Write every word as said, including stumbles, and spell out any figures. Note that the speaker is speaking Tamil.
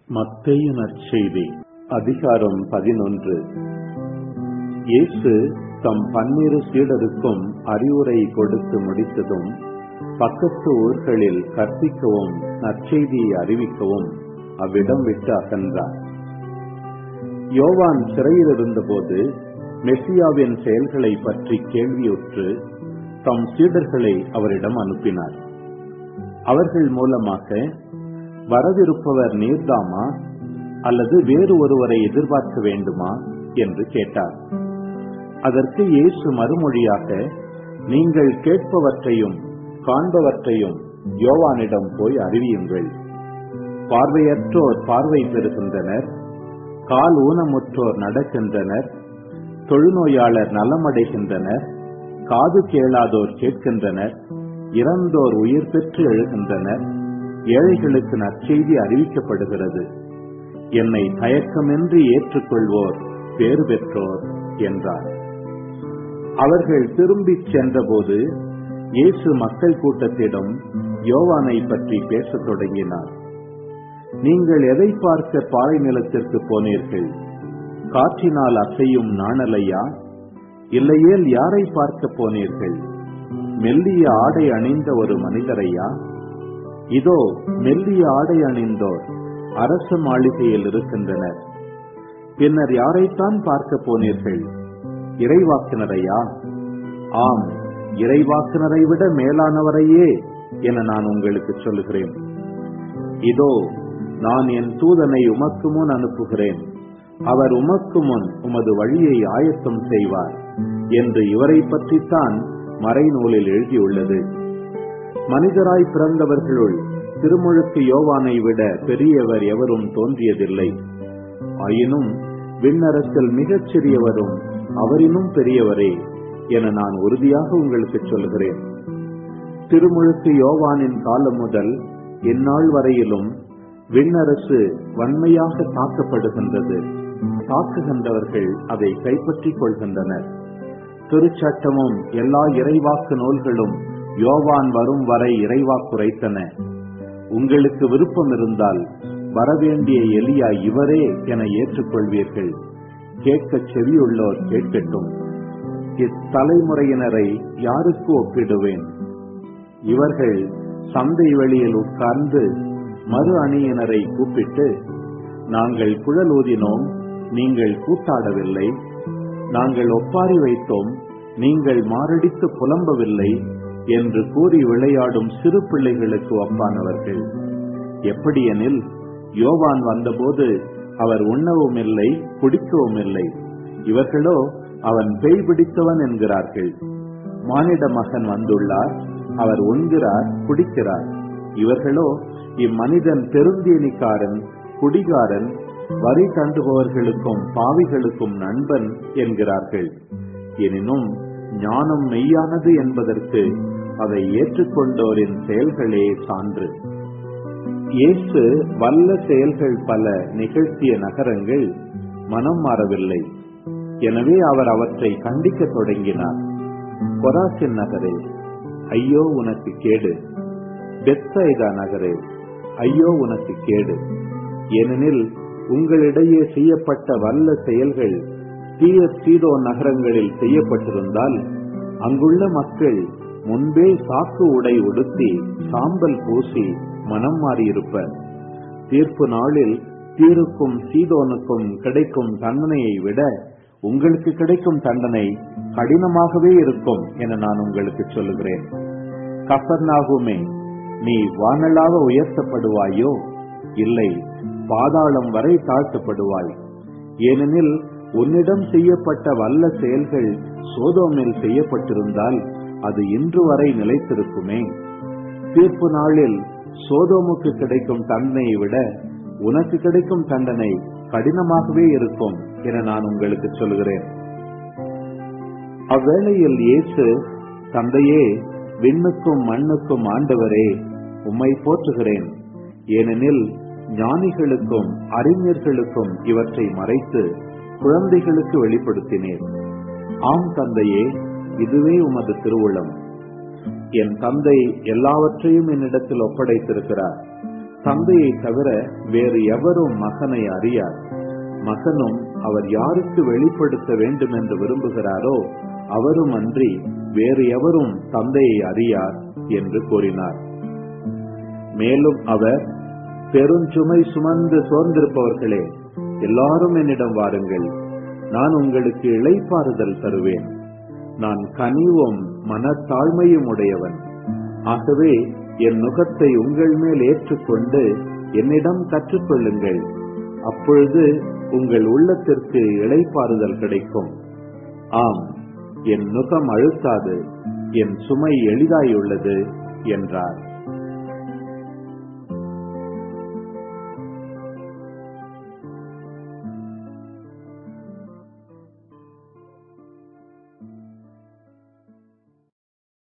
மத்தேயு நற்செய்தி அதிகாரம் பதினொன்று. இயேசு தம் பன்னிரு சீடருக்கும் அறிவுரை கொடுத்து முடித்ததும் பக்கத்து ஊர்களில் கற்பிக்கவும் நற்செய்தியை அறிவிக்கவும் அவ்விடம் விட்டு அகன்றார். யோவான் சிறையில் இருந்தபோது மெசியாவின் செயல்களை பற்றி கேள்வியுற்று தம் சீடர்களை அவரிடம் அனுப்பினார். அவர்கள் மூலமாக வரவிருப்பவர் நீர்தாமா அல்லது வேறு ஒருவரை எதிர்பார்க்க வேண்டுமா என்று கேட்டார். அதற்கு இயேசு மறுமொழியாக, நீங்கள் கேட்பவற்றையும் காண்பவற்றையும் யோவானிடம் போய் அறிவியுங்கள். பார்வையற்றோர் பார்வை பெறுகின்றனர், கால் ஊனமுற்றோர் நடக்கின்றனர், தொழுநோயாளர் நலமடைகின்றனர், காது கேளாதோர் கேட்கின்றனர், இறந்தோர் உயிர் பெற்று எழுகின்றனர், ஏழைகளுக்கு நற்செய்தி அறிவிக்கப்படுகிறது. என்னை தயக்கமின்றி ஏற்றுக்கொள்வோர் பேறு பெற்றோர் என்றார். அவர்கள் திரும்பிச் சென்றபோது இயேசு மக்கள் கூட்டத்திடம் யோவானை பற்றி பேசத் தொடங்கினார். நீங்கள் எதை பார்க்க பாறை நிலத்திற்கு போனீர்கள்? காற்றினால் அசையும் நாணலையா? இல்லையேல் யாரை பார்க்க போனீர்கள்? மெல்லிய ஆடை அணிந்த ஒரு மனிதரையா? இதோ மெல்லிய ஆடை அணிந்தோர் அரச மாளிகையில் இருக்கின்றனர். பின்னர் யாரைத்தான் பார்க்க போனீர்கள்? இறைவாக்கினரையா? ஆம், இறைவாக்கினரை விட மேலானவரையே என நான் உங்களுக்கு சொல்லுகிறேன். இதோ நான் என் தூதனை உமக்கு முன் அனுப்புகிறேன், அவர் உமக்கு முன் உமது வழியை ஆயத்தம் செய்வார் என்று இவரை பற்றித்தான் மறைநூலில் எழுதியுள்ளது. மனிதராய் பிறந்தவர்களுள் திருமுழுக்கு யோவானை விட பெரியவர் எவரும் தோன்றியதில்லை. ஆயினும் விண்ணரசில் மிகச் சிறியவரும் அவரினும் பெரியவரே என நான் உறுதியாக உங்களுக்கு சொல்கிறேன். திருமுழுக்கு யோவானின் காலம் முதல் இந்நாள் வரையிலும் விண்ணரசு வன்மையாக தாக்கப்படுகின்றது. தாக்குகின்றவர்கள் அதை கைப்பற்றிக் கொள்கின்றனர். திருச்சட்டமும் எல்லா இறைவாக்கு நூல்களும் யோவான் வரும் வரை இறைவாக்குரைத்தன. உங்களுக்கு விருப்பம் இருந்தால் வரவேண்டிய எலியா இவரே என ஏற்றுக்கொள்வீர்கள். கேட்க செவியுள்ளோர் கேட்கட்டும். இத்தலைமுறையினரை யாருக்கு ஒப்பிடுவேன்? இவர்கள் சந்தை வெளியில் உட்கார்ந்து மறு அணியினரை கூப்பிட்டு, நாங்கள் குழல் ஊதினோம், நீங்கள் கூத்தாடவில்லை, நாங்கள் ஒப்பாரி வைத்தோம், நீங்கள் மாரடித்து புலம்பவில்லை என்று கூறி விளையாடும் சிறு பிள்ளைகளுக்கு ஒப்பானவர்கள். எப்படியெனில் யோவான் வந்தபோது அவர் உண்ணவும் இல்லை குடிக்கவும் இல்லை, இவர்களோ அவன் பேய் பிடித்தவன் என்கிறார்கள். மானிட மகன் வந்துள்ளார், அவர் உண்கிறார் குடிக்கிறார், இவர்களோ இம்மனிதன் பெருந்தேனிக்காரன், குடிகாரன், வரி தண்டுபவர்களுக்கும் பாவிகளுக்கும் நண்பன் என்கிறார்கள். எனினும் ஞானம் மெய்யானது என்பதற்கு அதை ஏற்றுக்கொண்டோரின் செயல்களே சான்று. இயேசு வல்ல செயல்கள் பல நிகழ்த்திய நகரங்கள் மனம் மாறவில்லை. எனவே அவர் அவற்றை கண்டிக்க தொடங்கினார். கொராசின் நகரே, ஐயோ உனக்கு கேடு! பெத்சைதா நகரே, ஐயோ உனக்கு கேடு! ஏனெனில் உங்களிடையே செய்யப்பட்ட வல்ல செயல்கள் தீர் சீதோன் நகரங்களில் செய்யப்பட்டிருந்தால் அங்குள்ள மக்கள் முன்பே சாக்கு உடை உடுத்தி சாம்பல் பூசி மனம் மாறியிருப்பர். தீர்ப்பு நாளில் தீருக்கும் சீதோனுக்கும் கிடைக்கும் தண்டனையை விட உங்களுக்கு கிடைக்கும் தண்டனை கடினமாகவே இருக்கும் என நான் உங்களுக்கு சொல்லுகிறேன். கப்பர்நாகுமே, நீ வானளாவ உயர்த்தப்படுவாயோ? இல்லை, பாதாளம் வரை தாழ்த்தப்படுவாய். ஏனெனில் உன்னிடம் செய்யப்பட்ட வல்ல செயல்கள் சோதோமில் செய்யப்பட்டிருந்தால் அது இன்று வரை நிலைத்திருக்குமே. தீர்ப்பு நாளில் சோதோமுக்கு கிடைக்கும் தண்டனையை விட உனக்கு கிடைக்கும் தண்டனை கடினமாகவே இருக்கும் என நான் உங்களுக்கு சொல்கிறேன். அவ்வேளையில் இயேசு, தந்தையே, விண்ணுக்கும் மண்ணுக்கும் ஆண்டவரே, உம்மை போற்றுகிறேன். ஏனெனில் ஞானிகளுக்கும் அறிஞர்களுக்கும் இவற்றை மறைத்து குழந்தைகளுக்கு வெளிப்படுத்தினேன். ஆம் தந்தையே, இதுவே உமது திருவுளம். என் தந்தை எல்லாவற்றையும் என்னிடத்தில் ஒப்படைத்திருக்கிறார். தந்தையை தவிர வேறு எவரும் மகனை அறியார். மகனும் அவர் யாருக்கு வெளிப்படுத்த வேண்டும் என்று விரும்புகிறாரோ அவரும் அன்றி வேறு எவரும் தந்தையை அறியார் என்று கூறினார். மேலும் அவர், பெருஞ்சுமை சுமந்து சோர்ந்திருப்பவர்களே, எல்லாரும் என்னிடம் வாருங்கள், நான் உங்களுக்கு இளைப்பாறுதல் தருவேன். நான் கனிவும் மனத்தாழ்மையும் உடையவன். ஆகவே என் நுகத்தை உங்கள் மேல் ஏற்றுக்கொண்டு என்னிடம் கற்றுக்கொள்ளுங்கள். அப்பொழுது உங்கள் உள்ளத்திற்கு இளைப்பாறுதல் கிடைக்கும். ஆம், என் நுகம் அழுத்தாது, என் சுமை எளிதாயுள்ளது என்றார்.